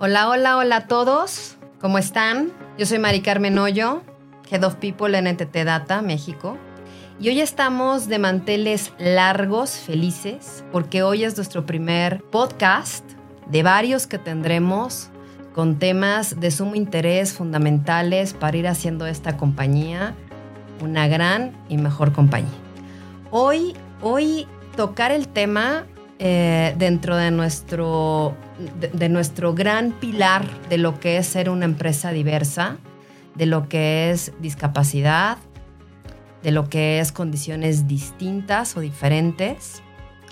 Hola, hola, hola a todos. ¿Cómo están? Yo soy Mari Carmen Hoyo, Head of People en NTT Data, México. Y hoy estamos de manteles largos, felices, porque hoy es nuestro primer podcast de varios que tendremos con temas de sumo interés fundamentales para ir haciendo esta compañía una gran y mejor compañía. Hoy tocar el tema dentro de nuestro gran pilar de lo que es ser una empresa diversa, de lo que es discapacidad, de lo que es condiciones distintas o diferentes.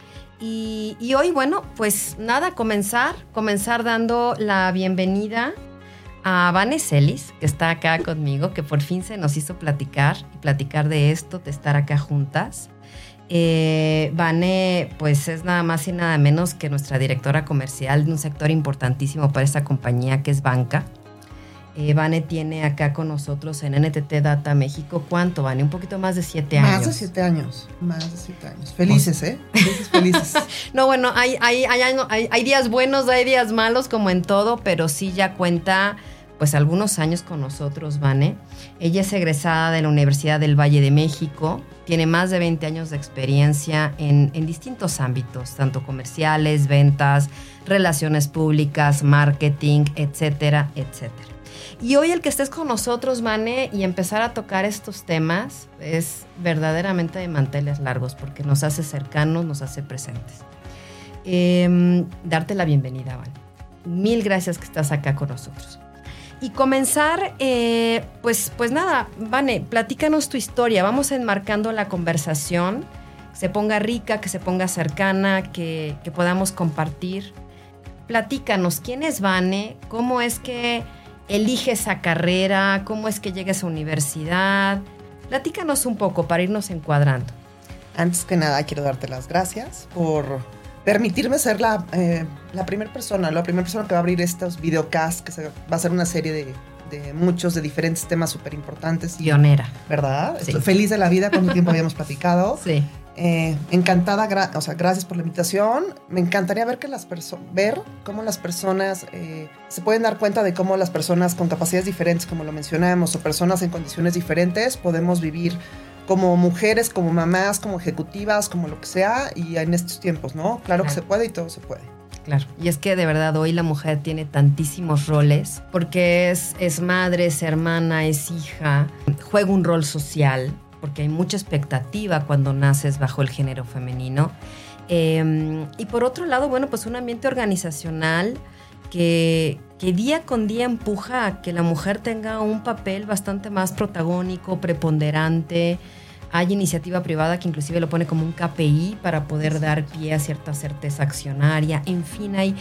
Y hoy, bueno, pues nada, comenzar dando la bienvenida a Vane Celis, que está acá conmigo, que por fin se nos hizo platicar de esto, de estar acá juntas. Vane, pues es nada más y nada menos que nuestra directora comercial de un sector importantísimo para esta compañía que es banca. Vane tiene acá con nosotros en NTT Data México, ¿cuánto, Vane? Un poquito más de 7 años. Más de 7 años. Felices, ¿eh? Felices. No, bueno, hay días buenos, hay días malos, como en todo, pero sí ya cuenta pues algunos años con nosotros, Vane. Ella es egresada de la Universidad del Valle de México, tiene más de 20 años de experiencia en distintos ámbitos, tanto comerciales, ventas, relaciones públicas, marketing, etcétera, etcétera. Y hoy el que estés con nosotros, Vane, y empezar a tocar estos temas es verdaderamente de manteles largos, porque nos hace cercanos, nos hace presentes. Darte la bienvenida, Vane. Mil gracias que estás acá con nosotros. Y comenzar, pues nada, Vane, platícanos tu historia. Vamos enmarcando la conversación, que se ponga rica, que se ponga cercana, que podamos compartir. Platícanos, ¿quién es Vane? ¿Cómo es que elige esa carrera? ¿Cómo es que llega a esa universidad? Platícanos un poco para irnos encuadrando. Antes que nada, quiero darte las gracias por permitirme ser la primera persona que va a abrir estos videocasts, que va a ser una serie de muchos, de diferentes temas súper importantes. Pionera. ¿Verdad? Sí. Estoy feliz de la vida, cuánto tiempo habíamos platicado. Sí. Encantada, gracias por la invitación. Me encantaría ver cómo las personas se pueden dar cuenta de cómo las personas con capacidades diferentes, como lo mencionamos, o personas en condiciones diferentes, podemos vivir como mujeres, como mamás, como ejecutivas, como lo que sea, y en estos tiempos, ¿no? Claro que se puede y todo se puede. Claro, y es que de verdad hoy la mujer tiene tantísimos roles, porque es madre, es hermana, es hija, juega un rol social, porque hay mucha expectativa cuando naces bajo el género femenino. Y por otro lado, bueno, pues un ambiente organizacional que día con día empuja a que la mujer tenga un papel bastante más protagónico, preponderante. Hay iniciativa privada que inclusive lo pone como un KPI para poder dar pie a cierta certeza accionaria. En fin, hay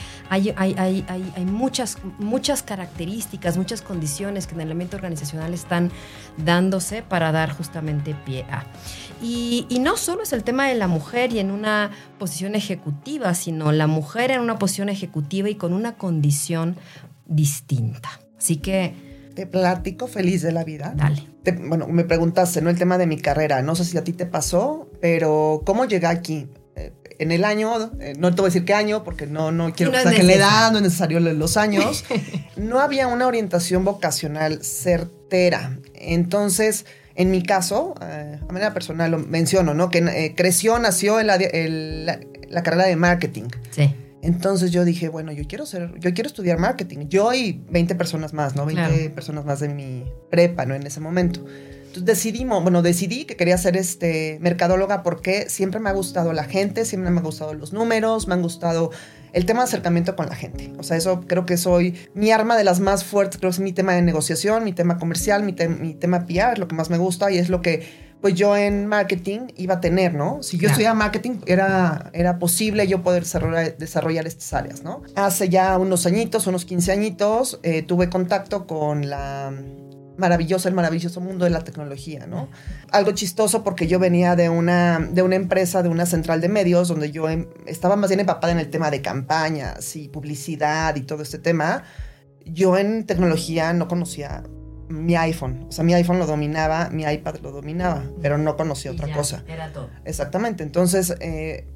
muchas características, muchas condiciones que en el ambiente organizacional están dándose para dar justamente pie a. Y no solo es el tema de la mujer y en una posición ejecutiva, sino la mujer en una posición ejecutiva y con una condición distinta. Así que te platico, feliz de la vida. Dale. Bueno, me preguntaste, ¿no? El tema de mi carrera. No sé si a ti te pasó, pero ¿cómo llegué aquí? En el año, no te voy a decir qué año, porque no quiero que saquen la edad, no es necesario los años. No había una orientación vocacional certera. Entonces, en mi caso, a manera personal lo menciono, ¿no? Que nació en la carrera de marketing. Sí. Entonces yo dije, bueno, yo quiero estudiar marketing. Yo y 20 personas más, ¿no? 20 personas más de mi prepa, ¿no? En ese momento. Entonces decidí que quería ser mercadóloga porque siempre me ha gustado la gente, siempre me han gustado los números, me han gustado el tema de acercamiento con la gente. O sea, eso creo que soy mi arma de las más fuertes. Creo que es mi tema de negociación, mi tema comercial, mi tema PR, es lo que más me gusta y es lo que pues yo en marketing iba a tener, ¿no? Si yo estudiaba marketing, era posible yo poder desarrollar estas áreas, ¿no? Hace ya unos 15 añitos, tuve contacto con el maravilloso mundo de la tecnología, ¿no? Algo chistoso porque yo venía de una empresa, de una central de medios, donde yo estaba más bien empapada en el tema de campañas y publicidad y todo este tema. Yo en tecnología no conocía mi iPhone. O sea, mi iPhone lo dominaba, mi iPad lo dominaba, pero no conocía otra cosa. Era todo. Exactamente. Entonces,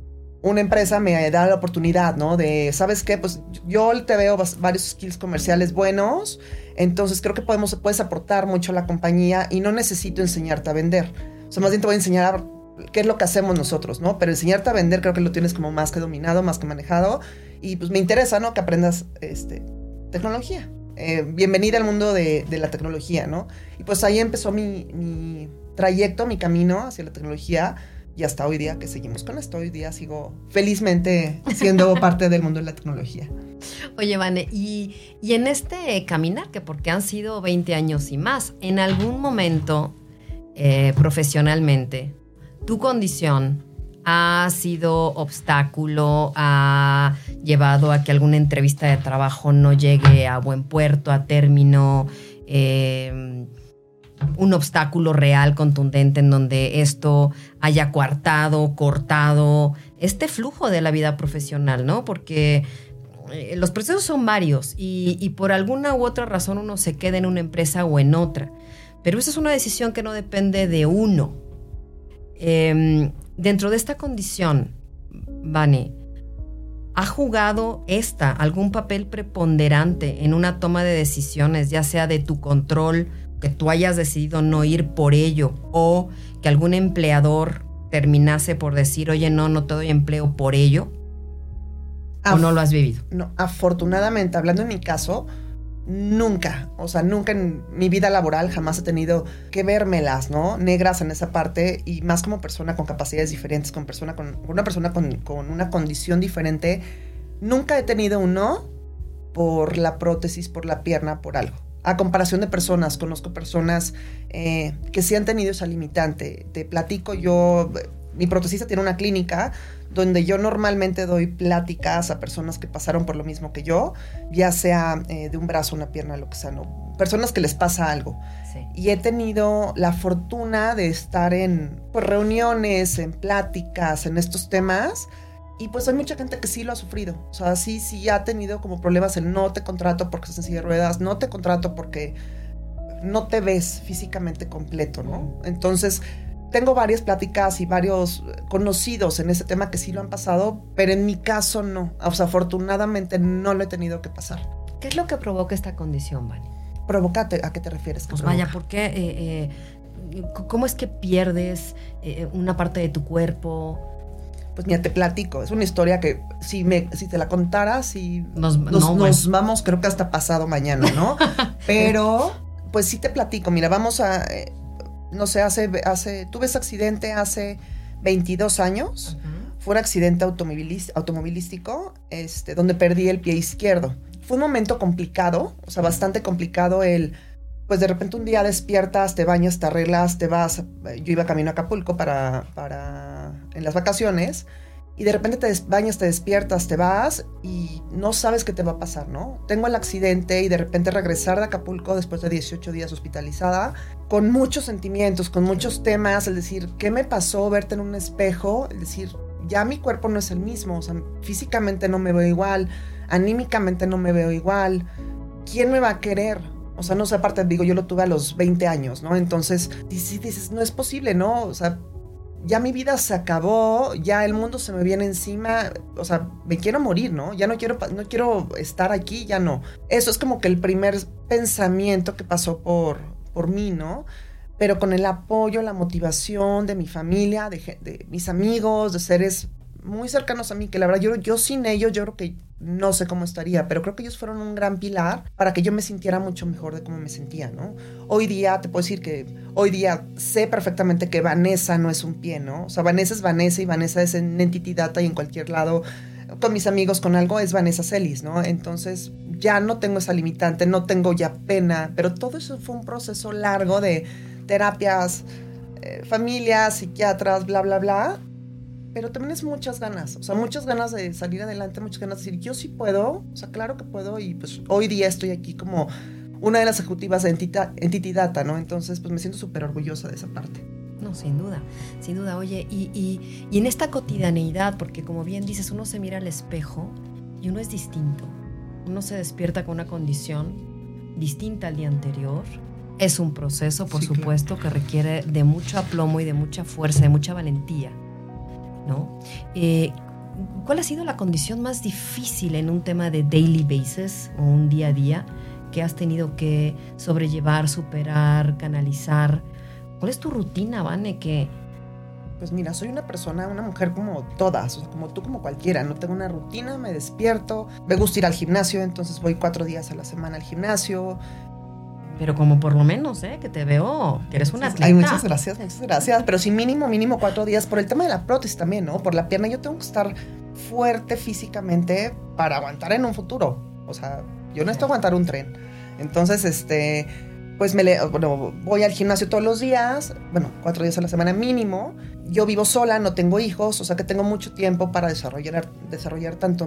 una empresa me da la oportunidad, ¿no? De, ¿sabes qué? Pues yo te veo varios skills comerciales buenos, entonces creo que puedes aportar mucho a la compañía y no necesito enseñarte a vender. O sea, más bien te voy a enseñar qué es lo que hacemos nosotros, ¿no? Pero enseñarte a vender creo que lo tienes como más que dominado, más que manejado. Y pues me interesa, ¿no? Que aprendas tecnología. Bienvenida al mundo de la tecnología, ¿no? Y pues ahí empezó mi trayecto, mi camino hacia la tecnología. Y hasta hoy día que seguimos con esto, hoy día sigo felizmente siendo parte del mundo de la tecnología. Oye, Vane, y en este caminar, que porque han sido 20 años y más, en algún momento profesionalmente, tu condición ha sido obstáculo, ha llevado a que alguna entrevista de trabajo no llegue a buen puerto, a término, un obstáculo real, contundente, en donde esto haya coartado, cortado este flujo de la vida profesional, ¿no? Porque los procesos son varios y por alguna u otra razón uno se queda en una empresa o en otra. Pero esa es una decisión que no depende de uno. Dentro de esta condición, Vane, ¿ha jugado algún papel preponderante en una toma de decisiones, ya sea de tu control, que tú hayas decidido no ir por ello, o que algún empleador terminase por decir, oye, no te doy empleo por ello? ¿O no lo has vivido? No, afortunadamente, hablando en mi caso, nunca en mi vida laboral jamás he tenido que vérmelas, ¿no? Negras en esa parte, y más como persona con capacidades diferentes, con una persona con una condición diferente. Nunca he tenido un no por la prótesis, por la pierna, por algo. A comparación de personas, conozco personas que sí han tenido esa limitante. Te platico, mi protesista tiene una clínica donde yo normalmente doy pláticas a personas que pasaron por lo mismo que yo, ya sea de un brazo, una pierna, lo que sea, ¿no? Personas que les pasa algo. Sí. Y he tenido la fortuna de estar en reuniones, en pláticas, en estos temas. Y pues hay mucha gente que sí lo ha sufrido. O sea, sí ha tenido como problemas el no te contrato porque estás en silla de ruedas, no te contrato porque no te ves físicamente completo, ¿no? Entonces, tengo varias pláticas y varios conocidos en ese tema que sí lo han pasado, pero en mi caso no. O sea, afortunadamente no lo he tenido que pasar. ¿Qué es lo que provoca esta condición, Vane? ¿Provocate? ¿A qué te refieres? Pues vaya, ¿por qué? ¿Cómo es que pierdes una parte de tu cuerpo? Pues mira, te platico. Es una historia que si te la contara, nos vamos, creo que hasta pasado mañana, ¿no? Pero, pues sí te platico. Mira, vamos a... no sé, tuve ese accidente hace 22 años. Uh-huh. Fue un accidente automovilístico, donde perdí el pie izquierdo. Fue un momento complicado, o sea, bastante complicado pues de repente un día despiertas, te bañas, te arreglas, te vas. Yo iba camino a Acapulco en las vacaciones, y de repente te bañas, te despiertas, te vas y no sabes qué te va a pasar, ¿no? Tengo el accidente y de repente regresar de Acapulco después de 18 días hospitalizada, con muchos sentimientos, con muchos temas, el decir, ¿qué me pasó? Verte en un espejo, el decir, ya mi cuerpo no es el mismo, o sea, físicamente no me veo igual, anímicamente no me veo igual, ¿quién me va a querer? O sea, no sé, aparte, digo, yo lo tuve a los 20 años, ¿no? Entonces, dices, no es posible, ¿no? O sea, ya mi vida se acabó, ya el mundo se me viene encima, o sea, me quiero morir, ¿no? Ya no quiero estar aquí, ya no. Eso es como que el primer pensamiento que pasó por mí, ¿no? Pero con el apoyo, la motivación de mi familia, de mis amigos, de seres muy cercanos a mí, que la verdad yo sin ellos yo creo que no sé cómo estaría, pero creo que ellos fueron un gran pilar para que yo me sintiera mucho mejor de cómo me sentía, ¿no? Hoy día te puedo decir que hoy día sé perfectamente que Vanessa no es un pie, ¿no? O sea, Vanessa es Vanessa y Vanessa es en Entity Data y en cualquier lado, con mis amigos, con algo, es Vanessa Celis, ¿no? Entonces ya no tengo esa limitante, no tengo ya pena, pero todo eso fue un proceso largo de terapias, familias, psiquiatras, bla, bla, bla. Pero también es muchas ganas, o sea, muchas ganas de salir adelante, muchas ganas de decir, yo sí puedo, o sea, claro que puedo, y pues hoy día estoy aquí como una de las ejecutivas de Entity Data, ¿no? Entonces, pues me siento súper orgullosa de esa parte. No, sin duda. Oye, y en esta cotidianeidad, porque como bien dices, uno se mira al espejo y uno es distinto. Uno se despierta con una condición distinta al día anterior. Es un proceso, por supuesto, claro, que requiere de mucho aplomo y de mucha fuerza, de mucha valentía, ¿no? ¿cuál ha sido la condición más difícil en un tema de daily basis o un día a día que has tenido que sobrellevar, superar, canalizar? ¿Cuál es tu rutina, Vane? Pues mira, soy una mujer como todas, o sea, como tú, como cualquiera. No tengo una rutina, me despierto, me gusta ir al gimnasio, entonces voy 4 días a la semana al gimnasio. Pero como por lo menos, que te veo, que eres una atleta. Ay, muchas gracias. Pero sí mínimo 4 días por el tema de la prótesis también, ¿no? Por la pierna yo tengo que estar fuerte físicamente para aguantar en un futuro. O sea, yo necesito aguantar un tren. Entonces, pues voy al gimnasio todos los días, 4 días a la semana mínimo. Yo vivo sola, no tengo hijos, o sea que tengo mucho tiempo para desarrollar tanto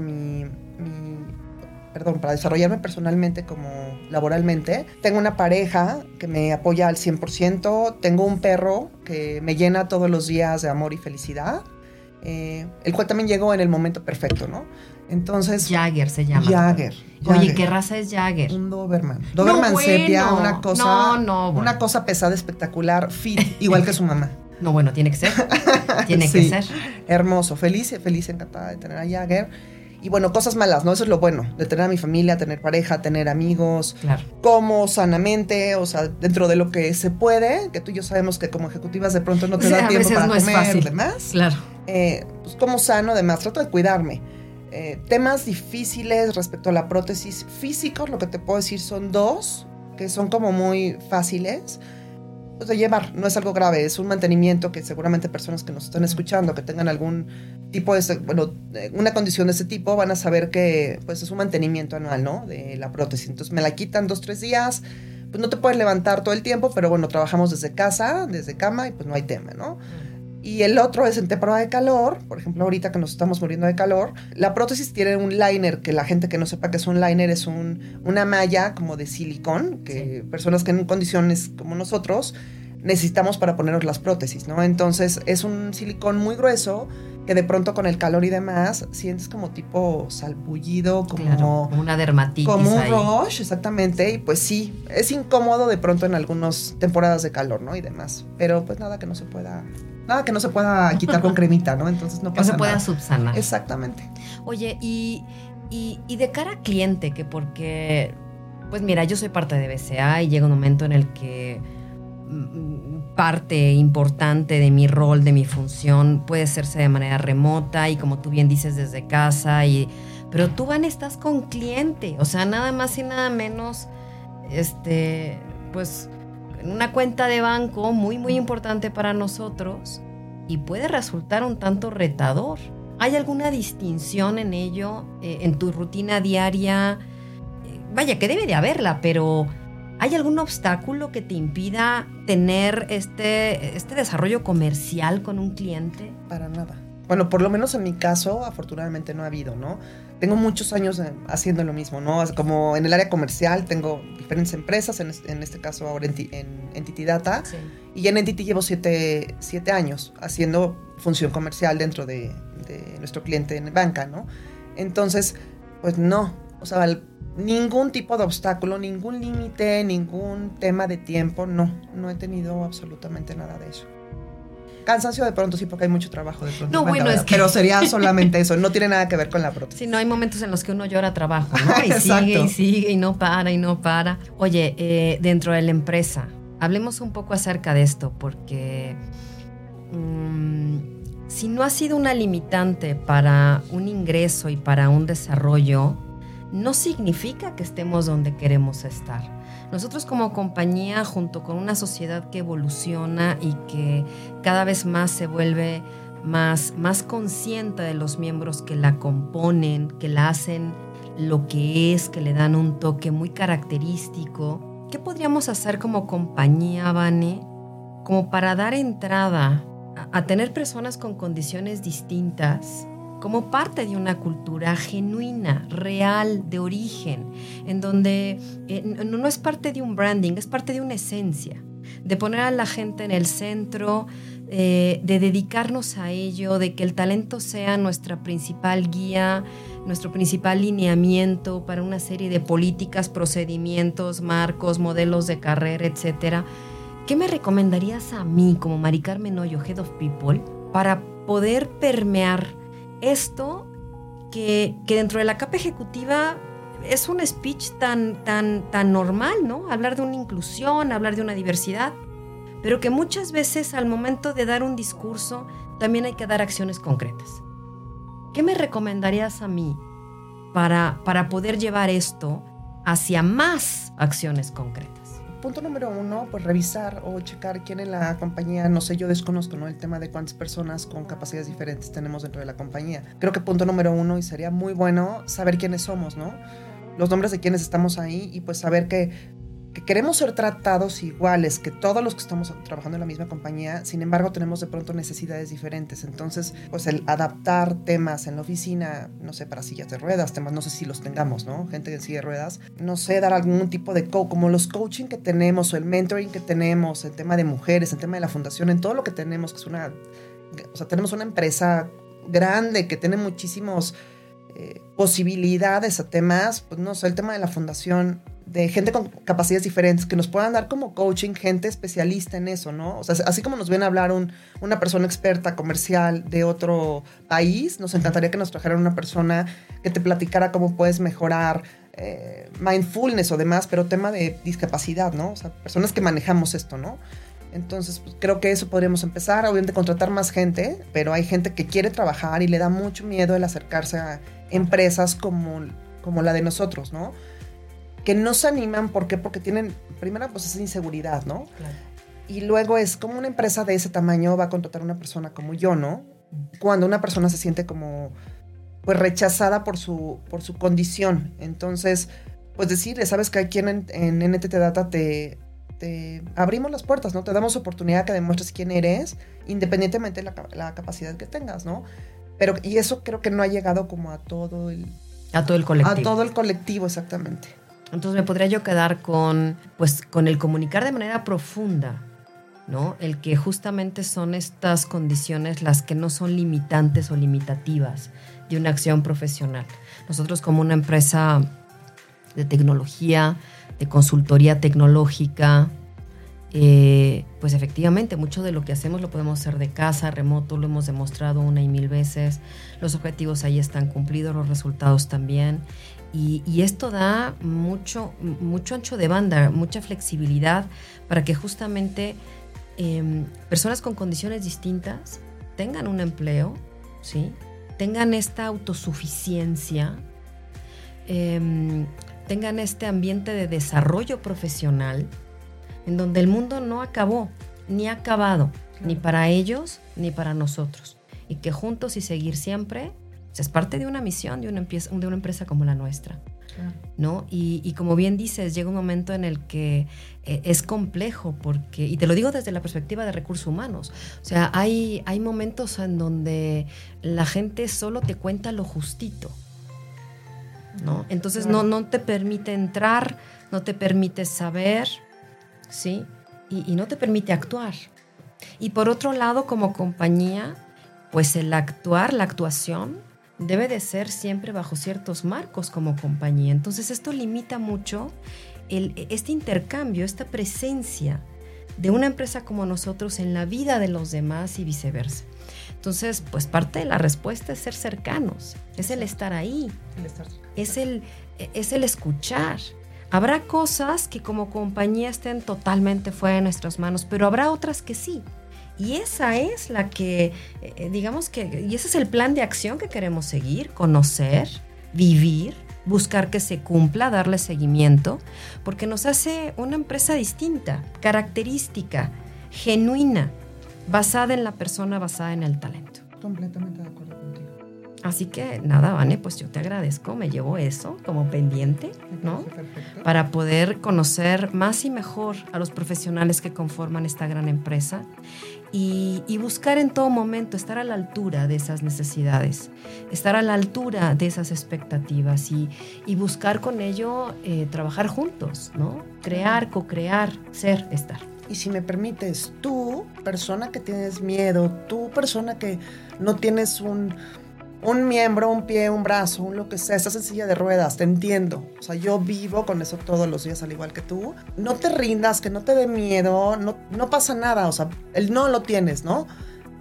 para desarrollarme personalmente como laboralmente. Tengo una pareja que me apoya al 100%, tengo un perro que me llena todos los días de amor y felicidad, el cual también llegó en el momento perfecto, ¿no? Entonces... Jagger se llama. Jagger. Oye, ¿qué raza es Jagger? Un Doberman. Doberman sepia, una cosa... bueno. Una cosa pesada, espectacular, fit, igual que su mamá. No, bueno, tiene que ser. Tiene sí, que ser. Hermoso, feliz, encantada de tener a Jagger. Y bueno, cosas malas, ¿no? Eso es lo bueno, de tener a mi familia, tener pareja, tener amigos. Claro. Como sanamente, o sea, dentro de lo que se puede, que tú y yo sabemos que como ejecutivas de pronto no te da tiempo para comer, demás. Claro. Pues como sano, demás, trato de cuidarme. Temas difíciles respecto a la prótesis físicos, lo que te puedo decir son 2, que son como muy fáciles pues de llevar, no es algo grave, es un mantenimiento que seguramente personas que nos están escuchando, que tengan algún tipo de, una condición de ese tipo, van a saber que pues es un mantenimiento anual, ¿no? De la prótesis. Entonces me la quitan 2-3 días, pues no te puedes levantar todo el tiempo, pero bueno, trabajamos desde casa, desde cama y pues no hay tema, ¿no? Y el otro es en temporada de calor, por ejemplo, ahorita que nos estamos muriendo de calor, la prótesis tiene un liner, que la gente que no sepa que es un liner es una malla como de silicón, que sí, personas que en condiciones como nosotros necesitamos para ponernos las prótesis, ¿no? Entonces es un silicón muy grueso que de pronto con el calor y demás sientes como tipo salpullido, como una dermatitis, como un ahí. Roche, exactamente, y pues sí, es incómodo de pronto en algunas temporadas de calor, ¿no? Y demás, pero pues nada que no se pueda quitar con cremita, ¿no? Entonces no pasa nada. No se pueda subsanar. Exactamente. Oye, y de cara a cliente, que porque, pues mira, yo soy parte de BCA y llega un momento en el que parte importante de mi rol, de mi función, puede hacerse de manera remota y como tú bien dices, desde casa. Pero tú, Van, estás con cliente, o sea, nada más y nada menos, pues, en una cuenta de banco muy, muy importante para nosotros y puede resultar un tanto retador. ¿Hay alguna distinción en ello, en tu rutina diaria? Vaya, que debe de haberla, pero ¿hay algún obstáculo que te impida tener este desarrollo comercial con un cliente? Para nada. Bueno, por lo menos en mi caso, afortunadamente no ha habido, ¿no? Tengo muchos años haciendo lo mismo, ¿no? Como en el área comercial tengo diferentes empresas, en este caso ahora en Entity Data, sí. Y en Entity llevo 7 años haciendo función comercial dentro de nuestro cliente en banca, ¿no? Entonces, pues no, o sea, ningún tipo de obstáculo, ningún límite, ningún tema de tiempo, no he tenido absolutamente nada de eso. Cansancio de pronto sí, porque hay mucho trabajo de pronto. No, bueno, es que... Pero sería solamente eso, no tiene nada que ver con la prótesis. Sí, no, hay momentos en los que uno llora trabajo, ¿no? Y sigue y no para. Oye, dentro de la empresa, hablemos un poco acerca de esto, porque si no ha sido una limitante para un ingreso y para un desarrollo, no significa que estemos donde queremos estar. Nosotros como compañía, junto con una sociedad que evoluciona y que cada vez más se vuelve más consciente de los miembros que la componen, que la hacen lo que es, que le dan un toque muy característico, ¿qué podríamos hacer como compañía, Vane, como para dar entrada a tener personas con condiciones distintas como parte de una cultura genuina, real, de origen, en donde no es parte de un branding, es parte de una esencia, de poner a la gente en el centro, de dedicarnos a ello, de que el talento sea nuestra principal guía, nuestro principal lineamiento para una serie de políticas, procedimientos, marcos, modelos de carrera, etcétera. ¿Qué me recomendarías a mí como Mari Carmen Hoyo, Head of People, para poder permear esto que dentro de la capa ejecutiva es un speech tan normal, ¿no? Hablar de una inclusión, hablar de una diversidad, pero que muchas veces al momento de dar un discurso también hay que dar acciones concretas. ¿Qué me recomendarías a mí para poder llevar esto hacia más acciones concretas? Punto número 1, pues revisar o checar quién en la compañía, no sé, yo desconozco, ¿no?, el tema de cuántas personas con capacidades diferentes tenemos dentro de la compañía. Creo que punto número 1, y sería muy bueno saber quiénes somos, ¿no? Los nombres de quienes estamos ahí, y pues saber que queremos ser tratados iguales que todos los que estamos trabajando en la misma compañía. Sin embargo, tenemos de pronto necesidades diferentes. Entonces, pues el adaptar temas en la oficina, no sé, para sillas de ruedas, temas, no sé si los tengamos, ¿no? Gente en silla de ruedas, no sé, dar algún tipo de como los coaching que tenemos o el mentoring que tenemos, el tema de mujeres, el tema de la fundación, en todo lo que tenemos, que es tenemos una empresa grande que tiene muchísimos posibilidades a temas, pues no sé, el tema de la fundación, de gente con capacidades diferentes, que nos puedan dar como coaching, gente especialista en eso, ¿no? O sea, así como nos viene a hablar una persona experta comercial de otro país, nos encantaría que nos trajeran una persona que te platicara cómo puedes mejorar mindfulness o demás, pero tema de discapacidad, ¿no? O sea, personas que manejamos esto, ¿no? Entonces, pues, creo que eso podríamos empezar, obviamente contratar más gente, pero hay gente que quiere trabajar y le da mucho miedo el acercarse a empresas como la de nosotros, ¿no? Que no se animan, ¿por qué? Porque tienen, primero, pues esa inseguridad, ¿no? Claro. Y luego es como una empresa de ese tamaño va a contratar a una persona como yo, ¿no? Cuando una persona se siente como, pues, rechazada por su condición. Entonces, pues decirle, sabes que aquí en NTT Data te abrimos las puertas, ¿no? Te damos oportunidad que demuestres quién eres, independientemente de la capacidad que tengas, ¿no? Y eso creo que no ha llegado como a todo el colectivo. A todo el colectivo, exactamente. Entonces me podría yo quedar con el comunicar de manera profunda, ¿no? El que justamente son estas condiciones las que no son limitantes o limitativas de una acción profesional. Nosotros, como una empresa de tecnología, de consultoría tecnológica, pues efectivamente mucho de lo que hacemos lo podemos hacer de casa, remoto, lo hemos demostrado 1 y 1000 veces. Los objetivos ahí están cumplidos, los resultados también. Y esto da mucho ancho de banda, mucha flexibilidad para que justamente personas con condiciones distintas tengan un empleo, ¿sí? Tengan esta autosuficiencia, tengan este ambiente de desarrollo profesional en donde el mundo no acabó, ni ha acabado, claro, ni para ellos ni para nosotros. Y que juntos y seguir siempre es parte de una misión de una empresa como la nuestra, claro, ¿no? Y como bien dices, llega un momento en el que es complejo porque, y te lo digo desde la perspectiva de recursos humanos, o sea, hay momentos en donde la gente solo te cuenta lo justito, ¿no? Entonces claro, no te permite entrar, no te permite saber, ¿sí? Y no te permite actuar. Y por otro lado, como compañía, pues la actuación debe de ser siempre bajo ciertos marcos como compañía. Entonces esto limita mucho este intercambio, esta presencia de una empresa como nosotros en la vida de los demás y viceversa. Entonces, pues parte de la respuesta es ser cercanos, es el estar ahí, es el escuchar. Habrá cosas que como compañía estén totalmente fuera de nuestras manos, pero habrá otras que sí. Y esa es la que, y ese es el plan de acción que queremos seguir, conocer, vivir, buscar que se cumpla, darle seguimiento, porque nos hace una empresa distinta, característica, genuina, basada en la persona, basada en el talento. Completamente de acuerdo contigo. Así que nada, Vane, pues yo te agradezco, me llevo eso como pendiente, ¿no? Perfecto. Para poder conocer más y mejor a los profesionales que conforman esta gran empresa y buscar en todo momento estar a la altura de esas necesidades, estar a la altura de esas expectativas y buscar con ello trabajar juntos, ¿no? Crear, co-crear, ser, estar. Y si me permites, tú, persona que tienes miedo, tú, persona que no tienes un miembro, un pie, un brazo, un lo que sea, estás en silla de ruedas, te entiendo. O sea, yo vivo con eso todos los días al igual que tú. No te rindas, que no te dé miedo, no pasa nada, o sea, el no lo tienes, ¿no?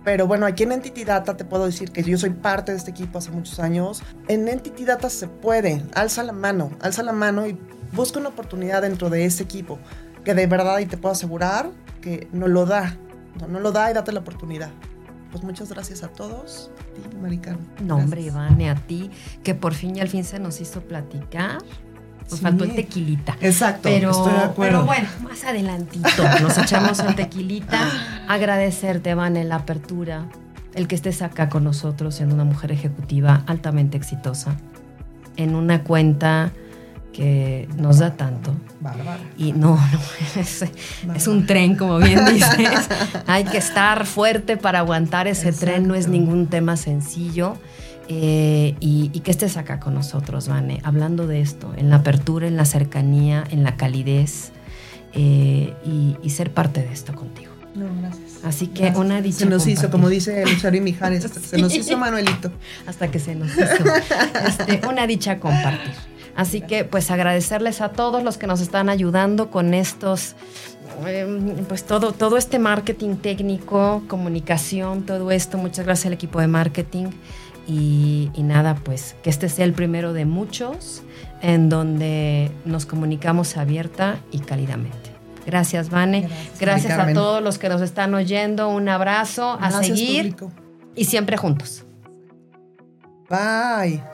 Pero bueno, aquí en Entity Data te puedo decir que yo soy parte de este equipo hace muchos años. En Entity Data se puede, alza la mano y busca una oportunidad dentro de ese equipo, que de verdad, y te puedo asegurar que no lo da y date la oportunidad. Pues muchas gracias a todos, a ti, Mari Carmen. No, hombre, Ivane, a ti, que por fin y al fin se nos hizo platicar. Nos faltó el tequilita. Exacto, estoy de acuerdo. Pero bueno, más adelantito nos echamos el tequilita. Agradecerte, Vane, la apertura, el que estés acá con nosotros siendo una mujer ejecutiva altamente exitosa, en una cuenta que nos da tanto. Bárbara. Y no, es un tren, como bien dices. Hay que estar fuerte para aguantar ese tren, no es ningún tema sencillo. Y que estés acá con nosotros, Vane, hablando de esto, en la apertura, en la cercanía, en la calidez, y ser parte de esto contigo. No, gracias. Así que gracias. Una dicha se nos compartir. hizo, como dice Luchario y Mijares, se nos hizo Manuelito. Hasta que se nos hizo. Una dicha compartir. Así que pues agradecerles a todos los que nos están ayudando con estos, pues todo este marketing técnico, comunicación, todo esto. Muchas gracias al equipo de marketing. Y nada, pues que este sea el primero de muchos en donde nos comunicamos abierta y cálidamente. Gracias, Vane. Gracias a todos los que nos están oyendo. Un abrazo. Gracias, a seguir. Público. Y siempre juntos. Bye.